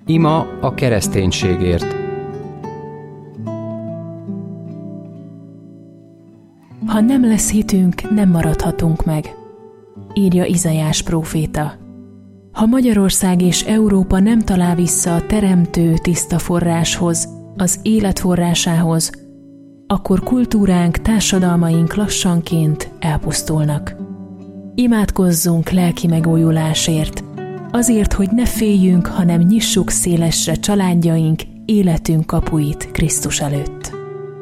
Ima a kereszténységért. Ha nem lesz hitünk, nem maradhatunk meg, írja Izaiás próféta. Ha Magyarország és Európa nem talál vissza a teremtő tiszta forráshoz, az élet forrásához, akkor kultúránk, társadalmaink lassanként elpusztulnak. Imádkozzunk lelki megújulásért, azért, hogy ne féljünk, hanem nyissuk szélesre családjaink, életünk kapuit Krisztus előtt.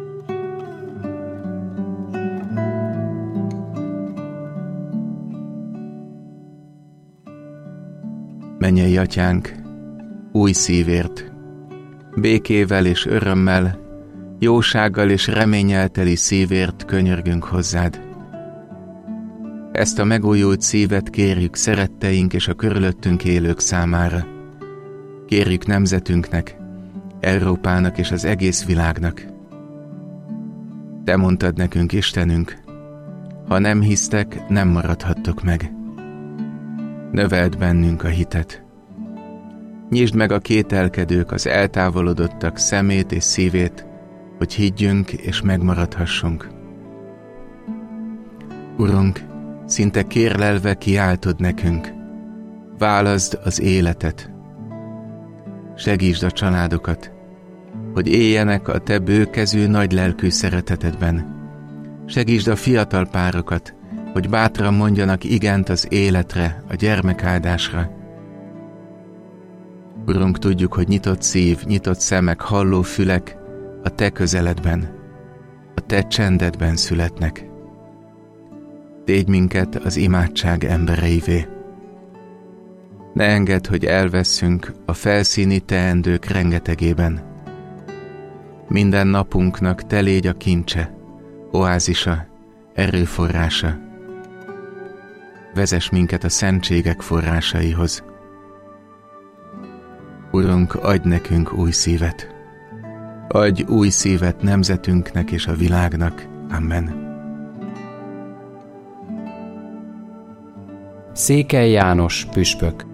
Mennyei Atyánk, új szívért, békével és örömmel, jósággal és reménnyel teli szívért könyörgünk hozzád. Ezt a megújult szívet kérjük szeretteink és a körülöttünk élők számára. Kérjük nemzetünknek, Európának és az egész világnak. Te mondtad nekünk, Istenünk, ha nem hisztek, nem maradhattok meg. Növeld bennünk a hitet. Nyisd meg a kételkedők, az eltávolodottak szemét és szívét, hogy higgyünk és megmaradhassunk. Urunk, szinte kérlelve kiáltod nekünk, válaszd az életet. Segítsd a családokat, hogy éljenek a te bőkezű, nagylelkű szeretetedben. Segítsd a fiatal párokat, hogy bátran mondjanak igent az életre, a gyermekáldásra. Urunk, tudjuk, hogy nyitott szív, nyitott szemek, halló fülek a te közeledben, a te csendedben születnek. Tégy minket az imádság embereivé. Ne engedd, hogy elvesszünk a felszíni teendők rengetegében. Minden napunknak te légy a kincse, oázisa, erőforrása. Vezess minket a szentségek forrásaihoz. Urunk, adj nekünk új szívet. Adj új szívet nemzetünknek és a világnak. Amen. Székely János püspök.